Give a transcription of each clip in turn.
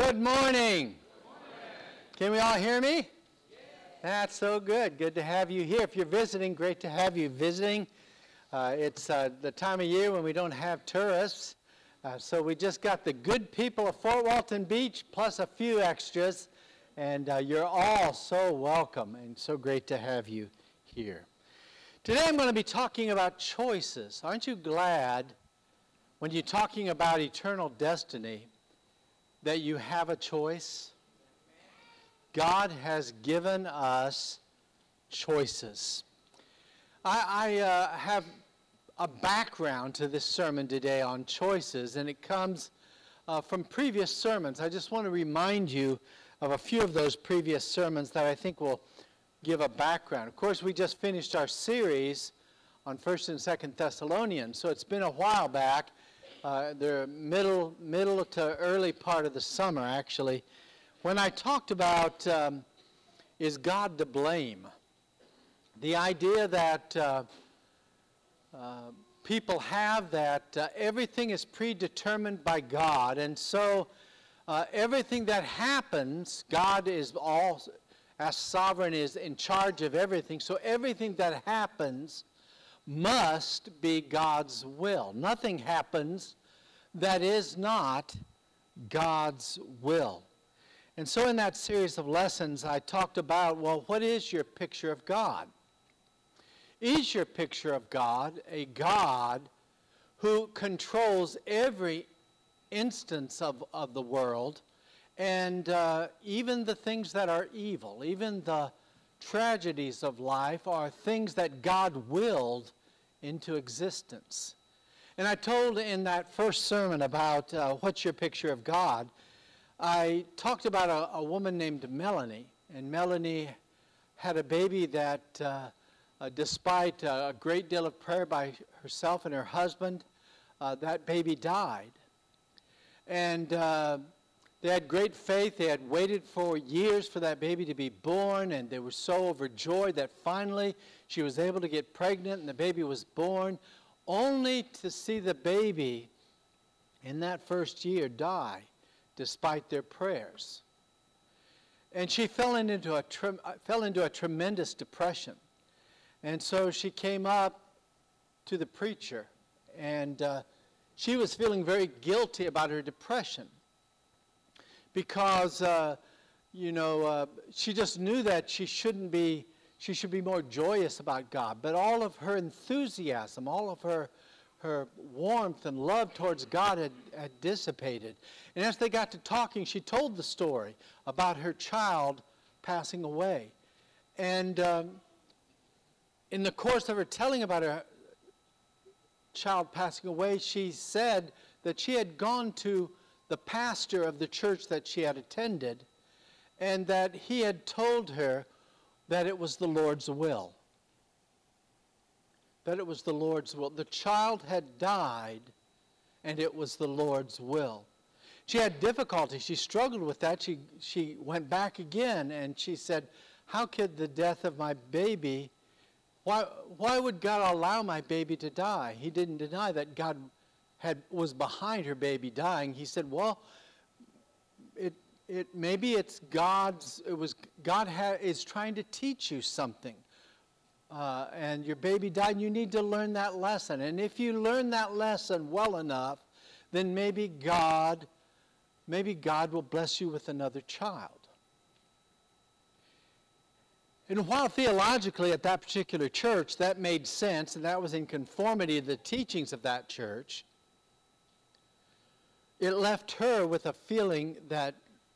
Good morning. Can we all hear me? That's so good. Good to have you here. If you're visiting, great to have you visiting. It's the time of year when we don't have tourists. So we just got the good people of Fort Walton Beach plus a few extras. And you're all so welcome and so great to have you here. Today I'm going to be talking about choices. Aren't you glad when you're talking about eternal destiny that you have a choice? God has given us choices. I have a background to this sermon today on choices, and it comes from previous sermons. I just want to remind you of a few of those previous sermons that I think will give a background. Of course, we just finished our series on 1st and 2nd Thessalonians, so it's been a while back. The middle to early part of the summer, actually, when I talked about is God to blame? The idea that people have that everything is predetermined by God, and so everything that happens, God is all, as sovereign, is in charge of everything, so everything that happens must be God's will. Nothing happens that is not God's will. And so in that series of lessons, I talked about, well, what is your picture of God? Is your picture of God a God who controls every instance of the world, and even the things that are evil, even the tragedies of life are things that God willed into existence? And I told in that first sermon about what's your picture of God. I talked about a woman named Melanie, and Melanie had a baby that despite a great deal of prayer by herself and her husband, that baby died. And they had great faith. They had waited for years for that baby to be born, and they were so overjoyed that finally she was able to get pregnant and the baby was born, only to see the baby in that first year die despite their prayers. And she fell into a tremendous depression. And so she came up to the preacher, and she was feeling very guilty about her depression, because she just knew that she should be more joyous about God. But all of her enthusiasm, all of her warmth and love towards God had dissipated. And as they got to talking, she told the story about her child passing away. And in the course of her telling about her child passing away, she said that she had gone to the pastor of the church that she had attended, and that he had told her that it was the Lord's will. That it was the Lord's will. The child had died, and it was the Lord's will. She had difficulty. She struggled with that. She went back again, and she said, how could the death of my baby, why would God allow my baby to die? He didn't deny that God was behind her baby dying. He said, well, maybe it's God is trying to teach you something. And your baby died, and you need to learn that lesson. And if you learn that lesson well enough, then maybe God will bless you with another child. And while theologically at that particular church that made sense, and that was in conformity to the teachings of that church, it left her with a feeling that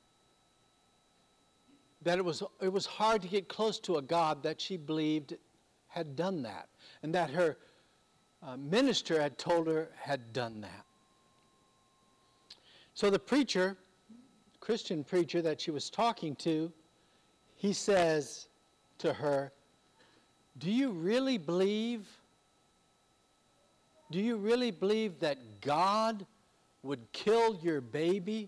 it was hard to get close to a God that she believed had done that, and that her minister had told her had done that. So the preacher, Christian preacher that she was talking to, he says to her, do you really believe that God would kill your baby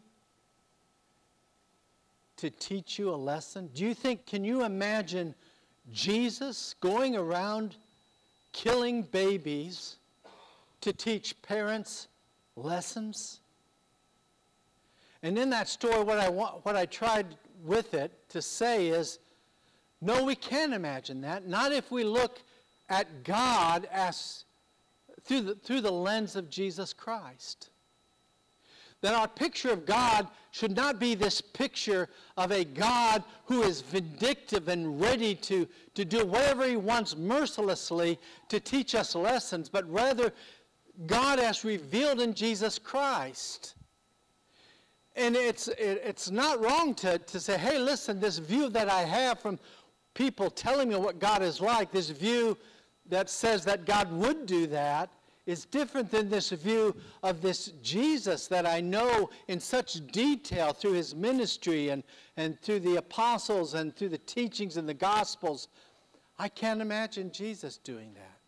to teach you a lesson? Can you imagine Jesus going around killing babies to teach parents lessons? And in that story, what I tried with it to say is, no, we can't imagine that. Not if we look at God as through the lens of Jesus Christ. That our picture of God should not be this picture of a God who is vindictive and ready to do whatever he wants mercilessly to teach us lessons, but rather God as revealed in Jesus Christ. And it's not wrong to say, hey, listen, this view that I have from people telling me what God is like, this view that says that God would do that, is different than this view of this Jesus that I know in such detail through his ministry and through the apostles and through the teachings in the Gospels. I can't imagine Jesus doing that.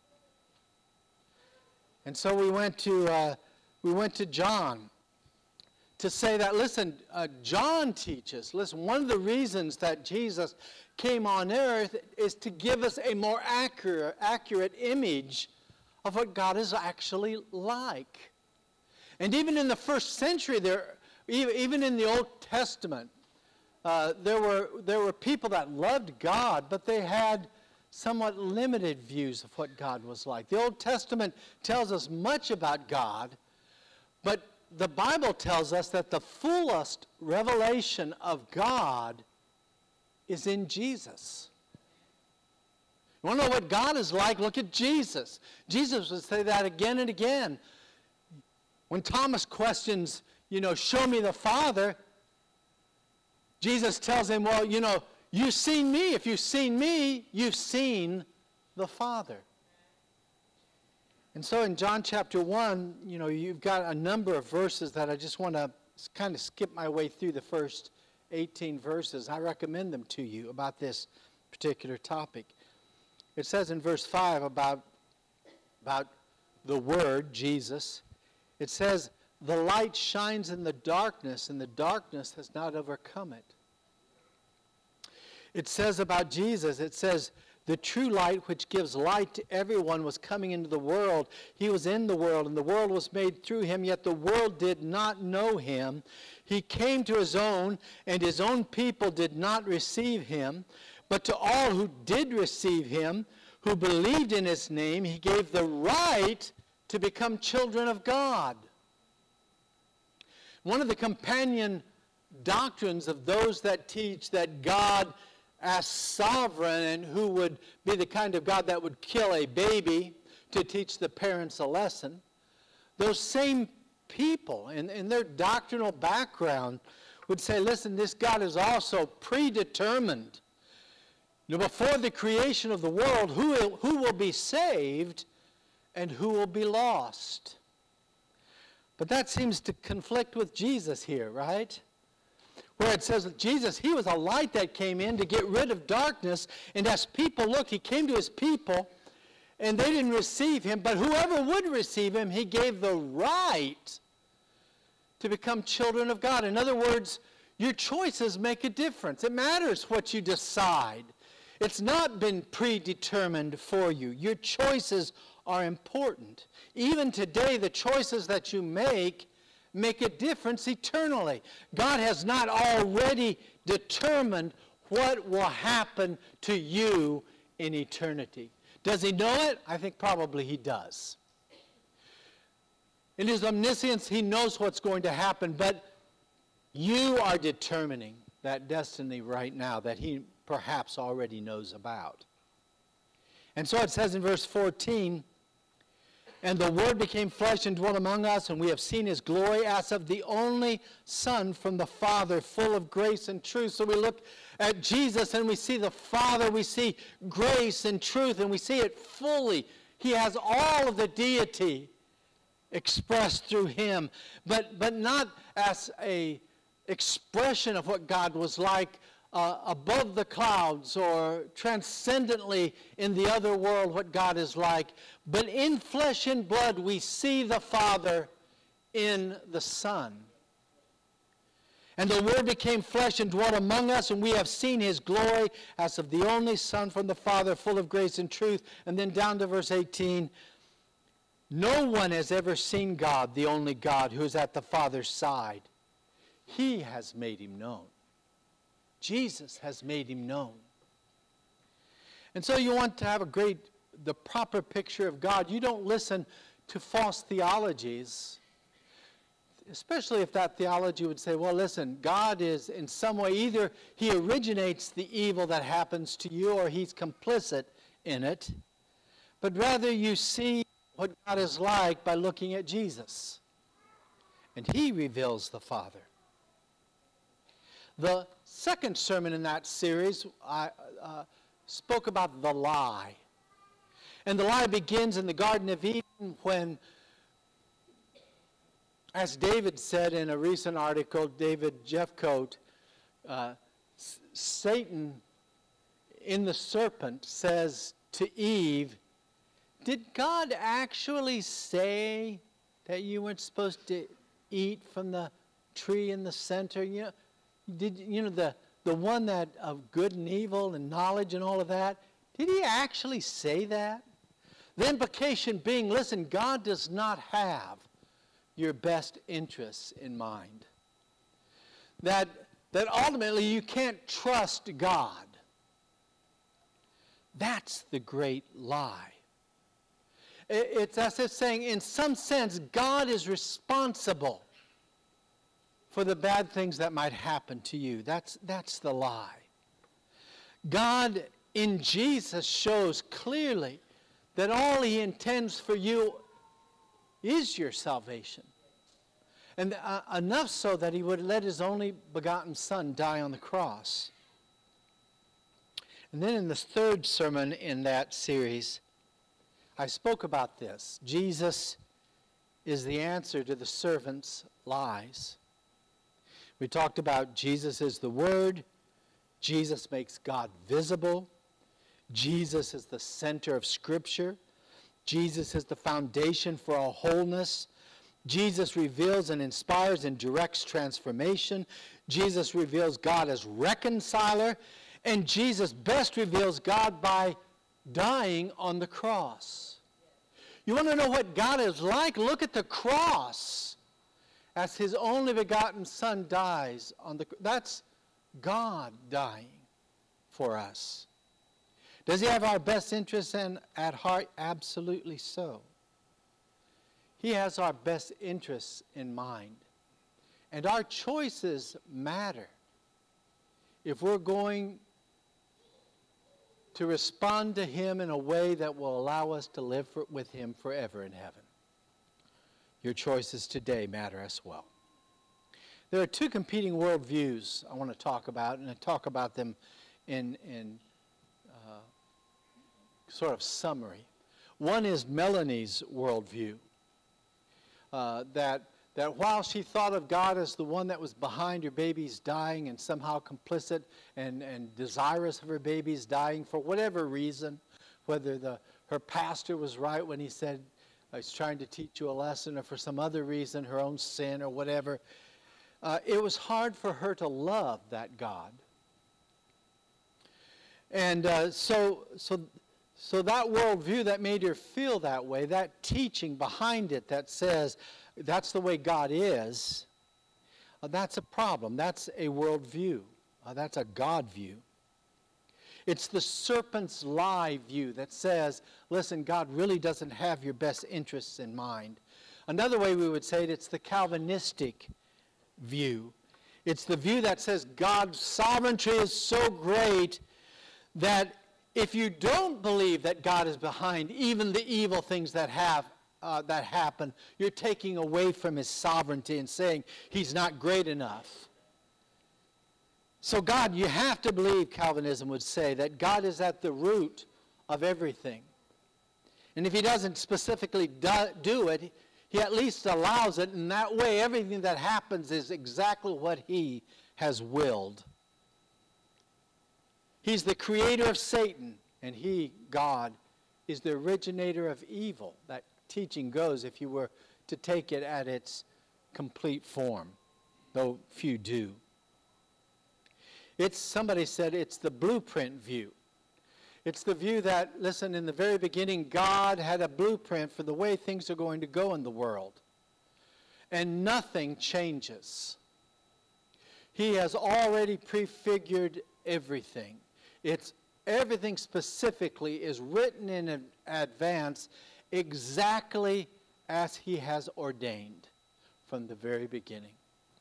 And so we went to John to say that, listen, John teaches, listen, one of the reasons that Jesus came on earth is to give us a more accurate image of what God is actually like. And even in the first century, even in the Old Testament, there were people that loved God, but they had somewhat limited views of what God was like. The Old Testament tells us much about God, but the Bible tells us that the fullest revelation of God is in Jesus. You want to know what God is like? Look at Jesus. Jesus would say that again and again. When Thomas questions, show me the Father, Jesus tells him, well, you've seen me. If you've seen me, you've seen the Father. And so in John chapter 1, you've got a number of verses that I just want to kind of skip my way through the first 18 verses. I recommend them to you about this particular topic. It says in verse 5 about the Word, Jesus. It says, the light shines in the darkness, and the darkness has not overcome it. It says about Jesus, it says, the true light which gives light to everyone was coming into the world. He was in the world, and the world was made through him, yet the world did not know him. He came to his own, and his own people did not receive him. But to all who did receive him, who believed in his name, he gave the right to become children of God. One of the companion doctrines of those that teach that God as sovereign and who would be the kind of God that would kill a baby to teach the parents a lesson, those same people in their doctrinal background would say, listen, this God is also predetermined. Before the creation of the world, who will be saved and who will be lost? But that seems to conflict with Jesus here, right? Where it says that Jesus, he was a light that came in to get rid of darkness, and as people looked, he came to his people, and they didn't receive him, but whoever would receive him, he gave the right to become children of God. In other words, your choices make a difference. It matters what you decide. It's not been predetermined for you. Your choices are important. Even today, the choices that you make a difference eternally. God has not already determined what will happen to you in eternity. Does he know it? I think probably he does. In his omniscience, he knows what's going to happen, but you are determining that destiny right now that he perhaps already knows about. And so it says in verse 14, and the Word became flesh and dwelt among us, and we have seen his glory as of the only Son from the Father, full of grace and truth. So we look at Jesus and we see the Father, we see grace and truth, and we see it fully. He has all of the deity expressed through him, but not as a expression of what God was like above the clouds or transcendently in the other world what God is like. But in flesh and blood we see the Father in the Son. And the Word became flesh and dwelt among us, and we have seen his glory as of the only Son from the Father, full of grace and truth. And then down to verse 18, no one has ever seen God, the only God, who is at the Father's side. He has made him known. Jesus has made him known. And so you want to have the proper picture of God. You don't listen to false theologies, especially if that theology would say, well, listen, God is in some way, either he originates the evil that happens to you or he's complicit in it. But rather you see what God is like by looking at Jesus. And he reveals the Father. The second sermon in that series, I spoke about the lie. And the lie begins in the Garden of Eden when, as David said in a recent article, David Jeffcoat, Satan in the serpent says to Eve, did God actually say that you weren't supposed to eat from the tree in the center? The one that of good and evil and knowledge and all of that? Did he actually say that? The implication being, listen, God does not have your best interests in mind. That ultimately you can't trust God. That's the great lie. It's as if saying, in some sense, God is responsible for the bad things that might happen to you. That's the lie. God in Jesus shows clearly that all he intends for you is your salvation. And enough so that he would let his only begotten Son die on the cross. And then in the third sermon in that series, I spoke about this. Jesus is the answer to the servant's lies. We talked about Jesus is the Word. Jesus makes God visible. Jesus is the center of Scripture. Jesus is the foundation for all wholeness. Jesus reveals and inspires and directs transformation. Jesus reveals God as reconciler. And Jesus best reveals God by dying on the cross. You want to know what God is like? Look at the cross. As his only begotten Son dies on the cross. That's God dying for us. Does he have our best interests at heart? Absolutely so. He has our best interests in mind. And our choices matter if we're going to respond to him in a way that will allow us to live with him forever in heaven. Your choices today matter as well. There are two competing worldviews I want to talk about, and I talk about them in sort of summary. One is Melanie's worldview, that while she thought of God as the one that was behind her baby's dying and somehow complicit and desirous of her baby's dying for whatever reason, whether her pastor was right when he said, he's trying to teach you a lesson, or for some other reason, her own sin or whatever, it was hard for her to love that God. And so that worldview that made her feel that way, that teaching behind it that says that's the way God is, that's a problem. That's a worldview. That's a God view. It's the serpent's lie view that says, listen, God really doesn't have your best interests in mind. Another way we would say it, it's the Calvinistic view. It's the view that says God's sovereignty is so great that if you don't believe that God is behind even the evil things that happen, you're taking away from his sovereignty and saying he's not great enough. So God, you have to believe, Calvinism would say, that God is at the root of everything. And if he doesn't specifically do it, he at least allows it, and that way everything that happens is exactly what he has willed. He's the creator of Satan, and he, God, is the originator of evil. That teaching goes if you were to take it at its complete form, though few do. Somebody said it's the blueprint view. It's the view that, listen, in the very beginning, God had a blueprint for the way things are going to go in the world. And nothing changes. He has already prefigured everything. Everything specifically is written in advance exactly as He has ordained from the very beginning.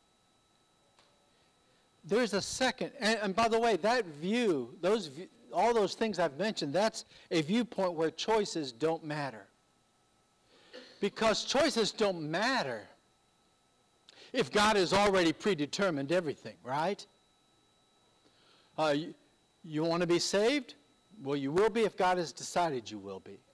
There's a second, and by the way, that view, all those things I've mentioned, that's a viewpoint where choices don't matter. Because choices don't matter if God has already predetermined everything, right? You want to be saved? Well, you will be if God has decided you will be.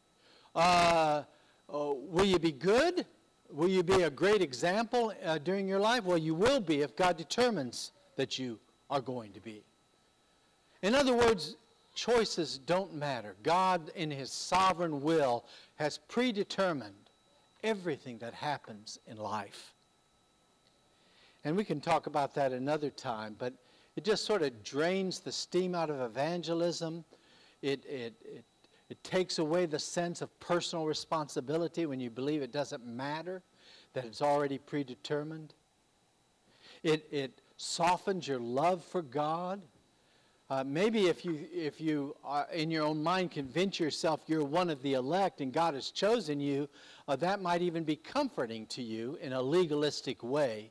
Will you be good? Will you be a great example during your life? Well, you will be if God determines that you are going to be. In other words, choices don't matter. God, in His sovereign will, has predetermined everything that happens in life. And we can talk about that another time, but it just sort of drains the steam out of evangelism. It takes away the sense of personal responsibility when you believe it doesn't matter, that it's already predetermined. It softens your love for God. Maybe if you in your own mind convince yourself you're one of the elect and God has chosen you, that might even be comforting to you in a legalistic way.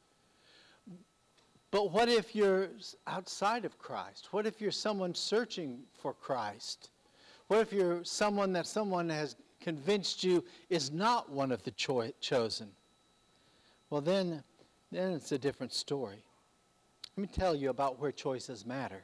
But what if you're outside of Christ? What if you're someone searching for Christ? What if you're someone that someone has convinced you is not one of the chosen? Well, then it's a different story. Let me tell you about where choices matter.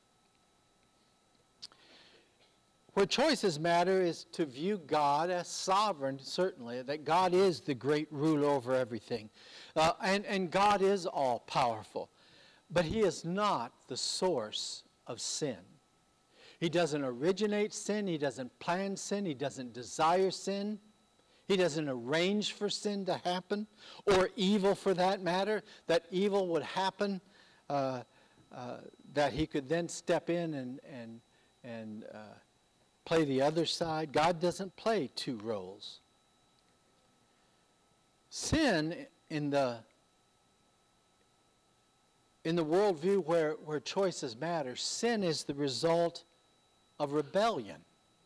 Where choices matter is to view God as sovereign, certainly, that God is the great ruler over everything. And God is all-powerful. But He is not the source of sin. He doesn't originate sin. He doesn't plan sin. He doesn't desire sin. He doesn't arrange for sin to happen, or evil for that matter, that evil would happen, that He could then step in and play the other side. God doesn't play two roles. Sin in the worldview where choices matter, sin is the result of rebellion.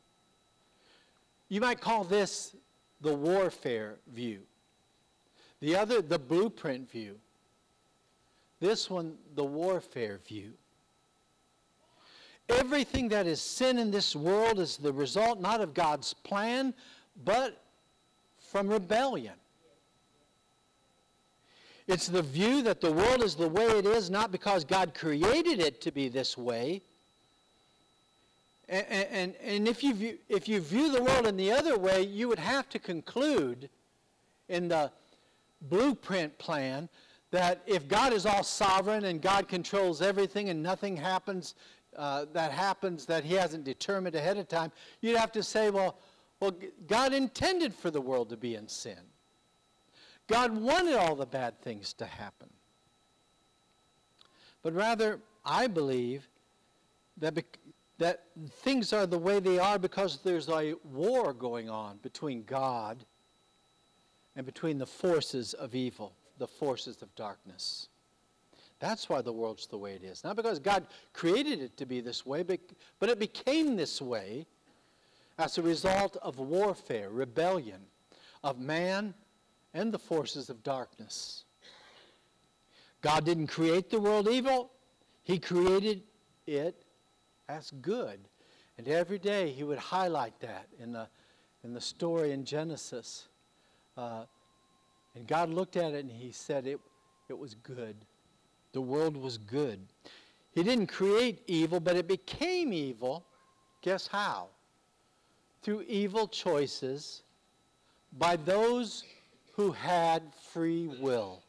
You might call this the warfare view. The other, the blueprint view. This one, the warfare view. Everything that is sin in this world is the result not of God's plan, but from rebellion. It's the view that the world is the way it is, not because God created it to be this way. And if you view the world in the other way, you would have to conclude in the blueprint plan that if God is all sovereign and God controls everything and nothing happens that He hasn't determined ahead of time, you'd have to say, well, God intended for the world to be in sin. God wanted all the bad things to happen. But rather, I believe that things are the way they are because there's a war going on between God and between the forces of evil, the forces of darkness. That's why the world's the way it is. Not because God created it to be this way, but it became this way as a result of warfare, rebellion of man and the forces of darkness. God didn't create the world evil. He created it as good. And every day He would highlight that in the story in Genesis. And God looked at it and He said it was good. The world was good. He didn't create evil, but it became evil. Guess how? Through evil choices by those who had free will.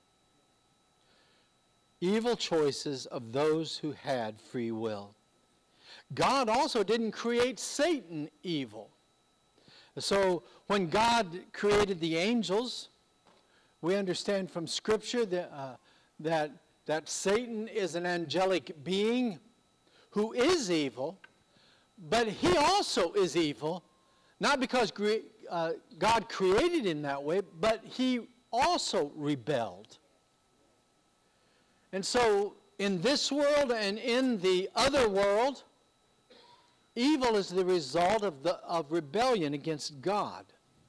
Evil choices of those who had free will. God also didn't create Satan evil. So when God created the angels, we understand from Scripture that Satan is an angelic being who is evil, but he also is evil, not because God created him that way, but he also rebelled. And so, in this world and in the other world, evil is the result of rebellion against God.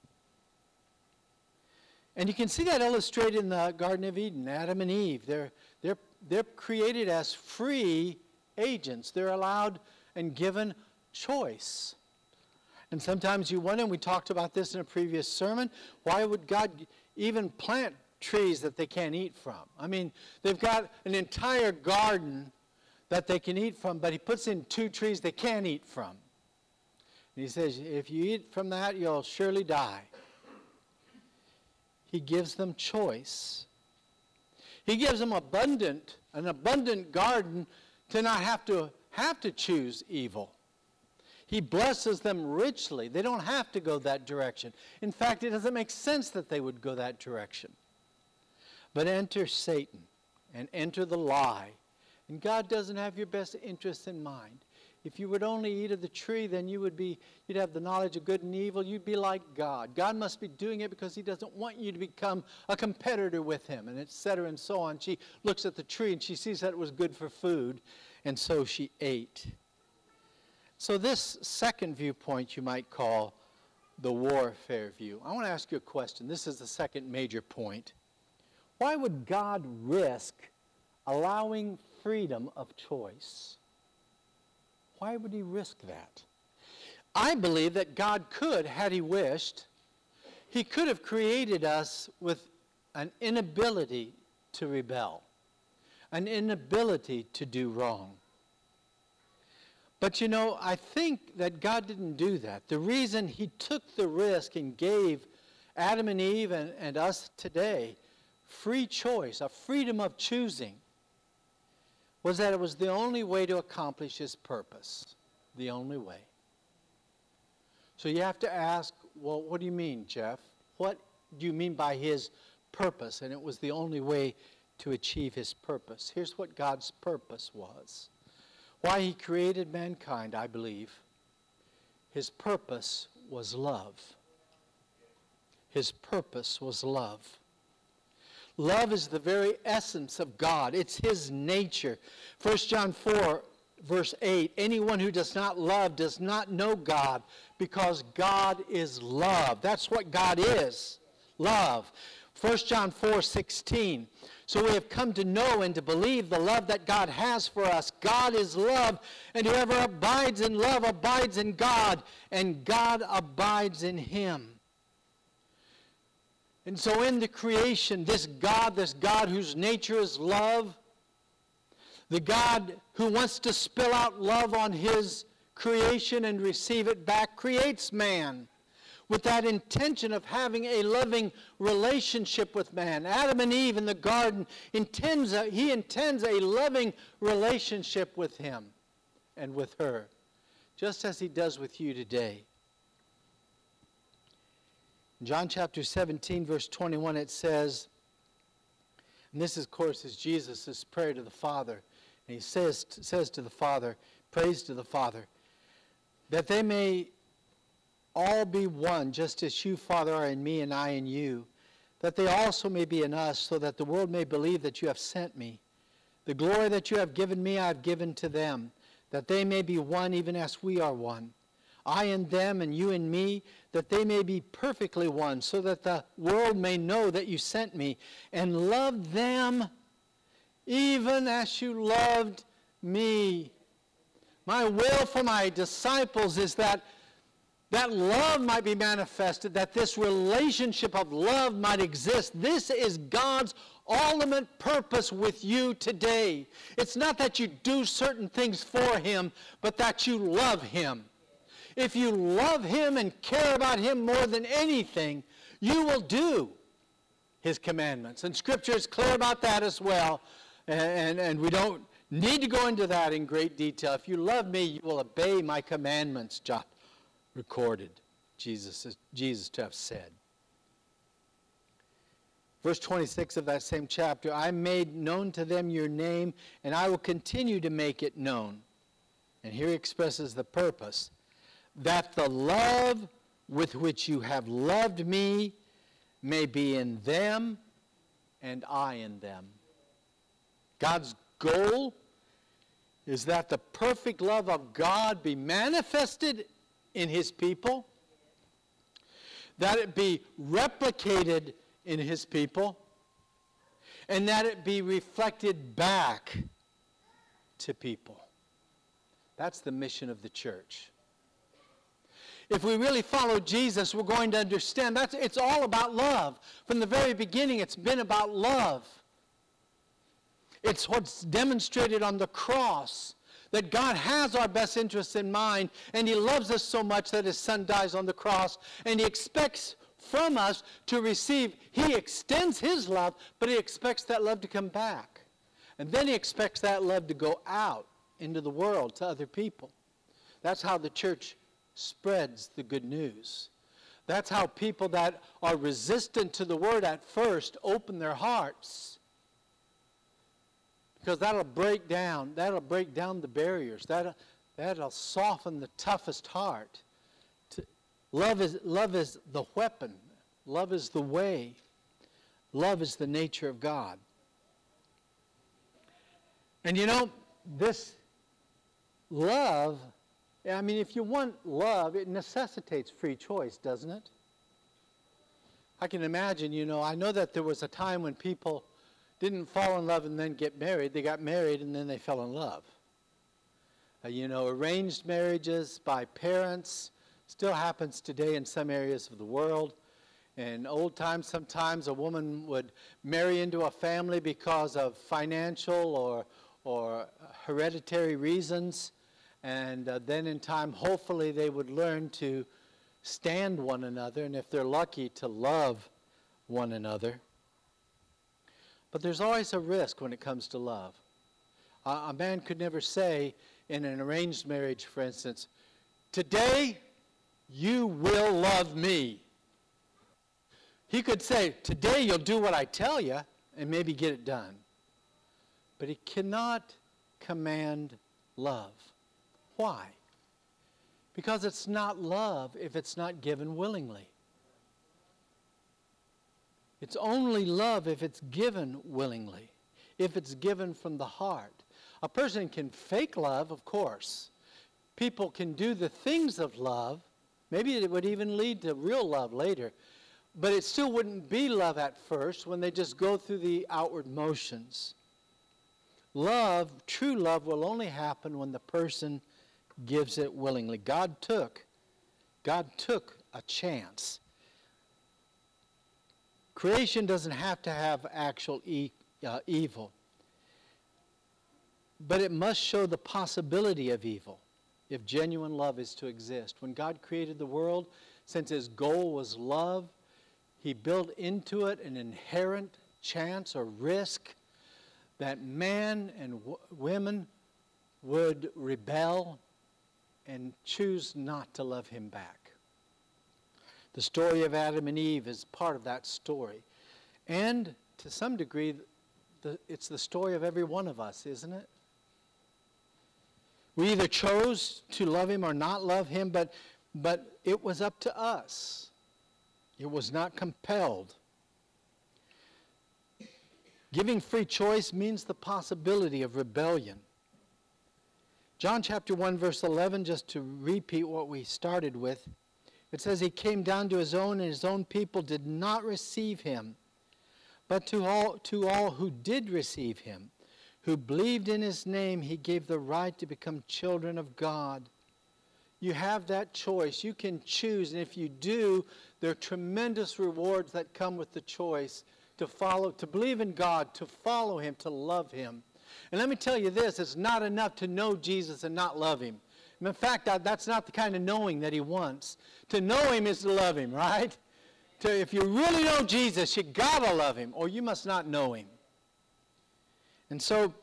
And you can see that illustrated in the Garden of Eden. Adam and Eve, they're created as free agents. They're allowed and given choice. And sometimes you wonder, and we talked about this in a previous sermon, why would God even plant trees that they can't eat from? I mean, they've got an entire garden that they can eat from, but he puts in 2 trees they can't eat from. And he says, if you eat from that, you'll surely die. He gives them choice. He gives them an abundant garden to not have to choose evil. He blesses them richly. They don't have to go that direction. In fact, it doesn't make sense that they would go that direction. But enter Satan and enter the lie. And God doesn't have your best interests in mind. If you would only eat of the tree, then you'd have the knowledge of good and evil. You'd be like God. God must be doing it because he doesn't want you to become a competitor with him, and et cetera and so on. She looks at the tree and she sees that it was good for food, and so she ate. So this second viewpoint you might call the warfare view. I want to ask you a question. This is the second major point. Why would God risk allowing freedom of choice? Why would he risk that? I believe that God could, had he wished, he could have created us with an inability to rebel, an inability to do wrong. But you know, I think that God didn't do that. The reason he took the risk and gave Adam and Eve and us today free choice, a freedom of choosing, was that it was the only way to accomplish his purpose. The only way. So you have to ask, well, what do you mean, Jeff? What do you mean by his purpose? And it was the only way to achieve his purpose. Here's what God's purpose was. Why he created mankind, I believe. His purpose was love. His purpose was love. Love is the very essence of God. It's his nature. 1 John 4, verse 8, anyone who does not love does not know God, because God is love. That's what God is, love. 1 John 4, 16, so we have come to know and to believe the love that God has for us. God is love, and whoever abides in love abides in God, and God abides in him. And so in the creation, this God whose nature is love, the God who wants to spill out love on his creation and receive it back, creates man with that intention of having a loving relationship with man. Adam and Eve in the garden, he intends a loving relationship with him and with her, just as he does with you today. In John chapter 17, verse 21, it says, and this, of course, is Jesus' prayer to the Father. And he says to the Father, prays to the Father, that they may all be one, just as you, Father, are in me and I in you, that they also may be in us, so that the world may believe that you have sent me. The glory that you have given me I have given to them, that they may be one even as we are one. I in them and you in me, that they may be perfectly one, so that the world may know that you sent me and loved them even as you loved me. My will for my disciples is that love might be manifested, that this relationship of love might exist. This is God's ultimate purpose with you today. It's not that you do certain things for him, but that you love him. If you love him and care about him more than anything, you will do his commandments. And Scripture is clear about that as well. And we don't need to go into that in great detail. If you love me, you will obey my commandments, John recorded Jesus to have said. Verse 26 of that same chapter, I made known to them your name, and I will continue to make it known. And here he expresses the purpose, that the love with which you have loved me may be in them and I in them. God's goal is that the perfect love of God be manifested in His people, that it be replicated in His people, and that it be reflected back to people. That's the mission of the church. If we really follow Jesus, we're going to understand it's all about love. From the very beginning, it's been about love. It's what's demonstrated on the cross, that God has our best interests in mind, and He loves us so much that His Son dies on the cross, and He expects from us to receive. He extends His love, but He expects that love to come back. And then He expects that love to go out into the world to other people. That's how the church spreads the good news. That's how people that are resistant to the word at first open their hearts. Because that'll break down the barriers. That'll soften the toughest heart. Love is the weapon. Love is the way. Love is the nature of God. And you know, this love, I mean, if you want love, it necessitates free choice, doesn't it? I can imagine, I know that there was a time when people didn't fall in love and then get married. They got married and then they fell in love. Arranged marriages by parents still happens today in some areas of the world. In old times, sometimes a woman would marry into a family because of financial or hereditary reasons. And then in time, hopefully, they would learn to stand one another, and if they're lucky, to love one another. But there's always a risk when it comes to love. A man could never say in an arranged marriage, for instance, "Today you will love me." He could say, "Today you'll do what I tell you," and maybe get it done. But he cannot command love. Why? Because it's not love if it's not given willingly. It's only love if it's given willingly, if it's given from the heart. A person can fake love, of course. People can do the things of love. Maybe it would even lead to real love later. But it still wouldn't be love at first when they just go through the outward motions. Love, true love, will only happen when the person gives it willingly. God took a chance. Creation doesn't have to have actual evil, but it must show the possibility of evil if genuine love is to exist. When God created the world, since His goal was love, He built into it an inherent chance or risk that man and women would rebel and choose not to love Him back. The story of Adam and Eve is part of that story. And to some degree, it's the story of every one of us, isn't it? We either chose to love Him or not love Him, but it was up to us. It was not compelled. Giving free choice means the possibility of rebellion. John chapter 1, verse 11, just to repeat what we started with, it says, He came down to His own, and His own people did not receive Him. But to all who did receive Him, who believed in His name, He gave the right to become children of God. You have that choice. You can choose, and if you do, there are tremendous rewards that come with the choice to believe in God, to follow Him, to love Him. And let me tell you this, it's not enough to know Jesus and not love Him. In fact, that's not the kind of knowing that He wants. To know Him is to love Him, right? If you really know Jesus, you gotta love Him, or you must not know Him. And so,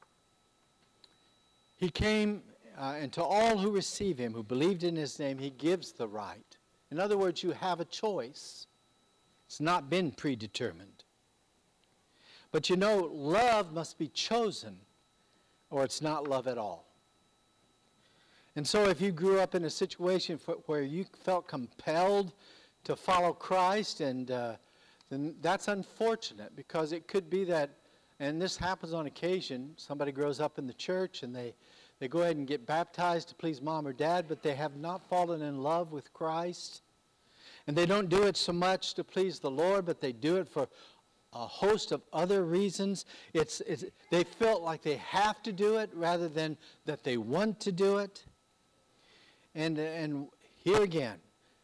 He came, and to all who receive Him, who believed in His name, He gives the right. In other words, you have a choice. It's not been predetermined. But love must be chosen, or it's not love at all. And so if you grew up in a situation where you felt compelled to follow Christ, then that's unfortunate, because it could be that And this happens on occasion. Somebody grows up in the church and they go ahead and get baptized to please mom or dad, but they have not fallen in love with Christ. And they don't do it so much to please the Lord, but they do it for a host of other reasons. They felt like they have to do it rather than that they want to do it. And here again,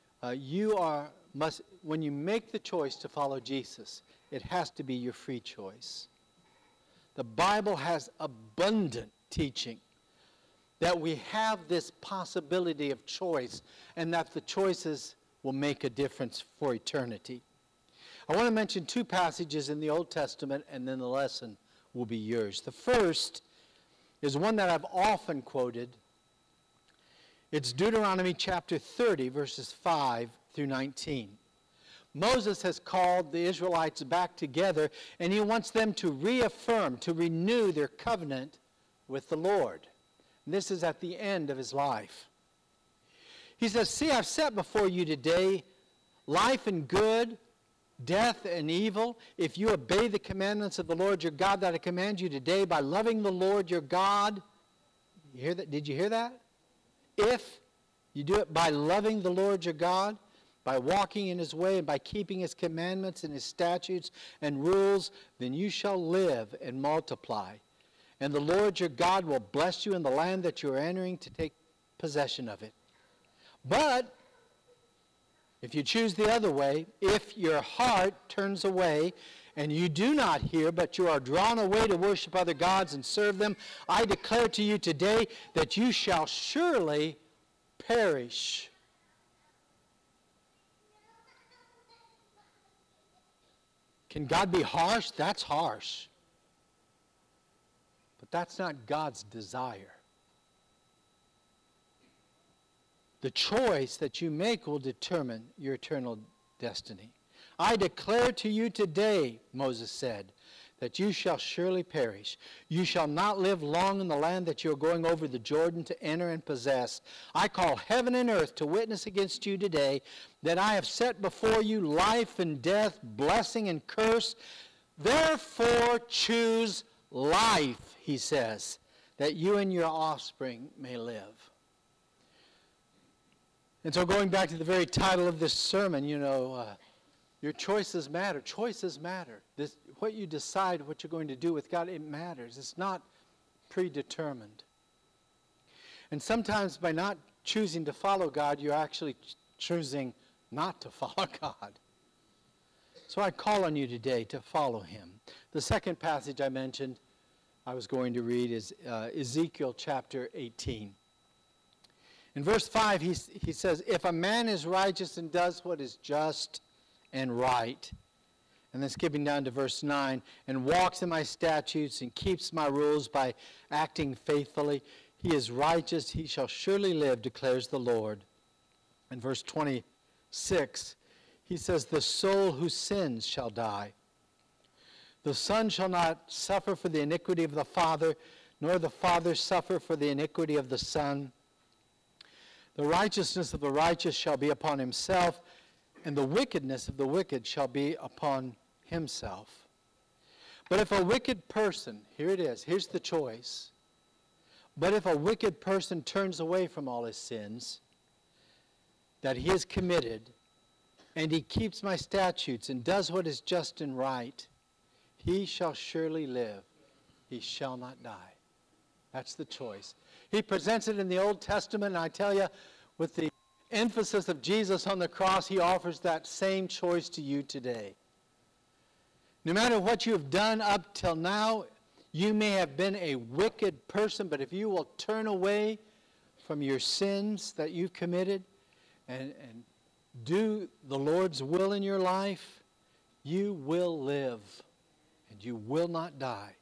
when you make the choice to follow Jesus, it has to be your free choice. The Bible has abundant teaching that we have this possibility of choice and that the choices will make a difference for eternity. I want to mention two passages in the Old Testament, and then the lesson will be yours. The first is one that I've often quoted. It's Deuteronomy chapter 30, verses 5 through 19. Moses has called the Israelites back together, and he wants them to reaffirm, to renew their covenant with the Lord. And this is at the end of his life. He says, "See, I've set before you today life and good, death and evil. If you obey the commandments of the Lord your God that I command you today by loving the Lord your God." You hear that? Did you hear that? If you do it by loving the Lord your God, by walking in his way and by keeping his commandments and his statutes and rules, then you shall live and multiply. And the Lord your God will bless you in the land that you are entering to take possession of it. But if you choose the other way, if your heart turns away and you do not hear, but you are drawn away to worship other gods and serve them, I declare to you today that you shall surely perish. Can God be harsh? That's harsh. But that's not God's desire. The choice that you make will determine your eternal destiny. I declare to you today, Moses said, that you shall surely perish. You shall not live long in the land that you are going over the Jordan to enter and possess. I call heaven and earth to witness against you today that I have set before you life and death, blessing and curse. Therefore choose life, he says, that you and your offspring may live. And so going back to the very title of this sermon, your choices matter. Choices matter. What you decide, what you're going to do with God, it matters. It's not predetermined. And sometimes by not choosing to follow God, you're actually choosing not to follow God. So I call on you today to follow him. The second passage I mentioned I was going to read is Ezekiel chapter 18. In verse 5, he says, "If a man is righteous and does what is just and right," and then skipping down to verse 9, "and walks in my statutes and keeps my rules by acting faithfully, he is righteous, he shall surely live, declares the Lord." In verse 26, he says, "The soul who sins shall die. The son shall not suffer for the iniquity of the father, nor the father suffer for the iniquity of the son. The righteousness of the righteous shall be upon himself, and the wickedness of the wicked shall be upon himself." But if a wicked person, here it is, here's the choice. But if a wicked person turns away from all his sins that he has committed, and he keeps my statutes and does what is just and right, he shall surely live. He shall not die. That's the choice. He presents it in the Old Testament, and I tell you, with the emphasis of Jesus on the cross, he offers that same choice to you today. No matter what you have done up till now, you may have been a wicked person, but if you will turn away from your sins that you've committed and do the Lord's will in your life, you will live and you will not die.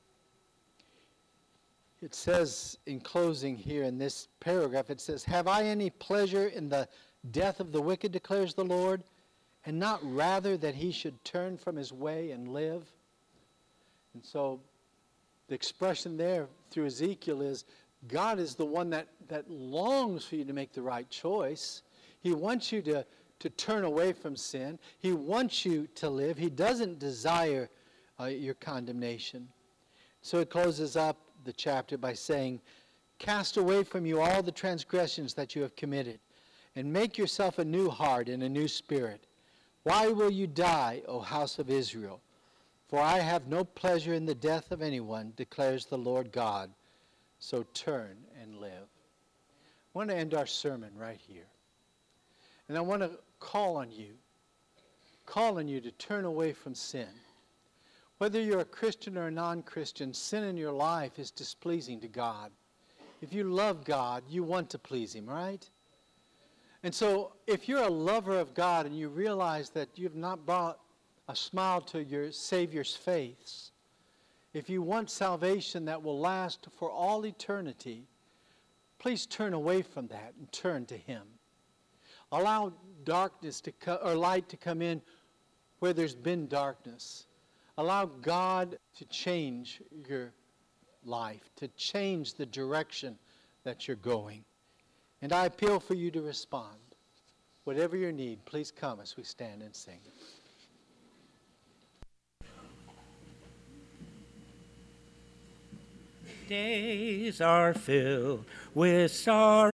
It says in closing here in this paragraph, it says, "Have I any pleasure in the death of the wicked, declares the Lord, and not rather that he should turn from his way and live?" And so the expression there through Ezekiel is God is the one that longs for you to make the right choice. He wants you to turn away from sin. He wants you to live. He doesn't desire your condemnation. So it closes up the chapter by saying, cast away from you all the transgressions that you have committed, and make yourself a new heart and a new spirit. Why will you die, O house of Israel? For I have no pleasure in the death of anyone, declares the Lord God. So turn and live. I want to end our sermon right here. And I want to call on you to turn away from sin. Whether you're a Christian or a non-Christian, sin in your life is displeasing to God. If you love God, you want to please Him, right? And so if you're a lover of God and you realize that you've not brought a smile to your Savior's face, if you want salvation that will last for all eternity, please turn away from that and turn to Him. Allow darkness or light to come in where there's been darkness. Allow God to change your life, to change the direction that you're going. And I appeal for you to respond. Whatever your need, please come as we stand and sing. Days are filled with sorrow.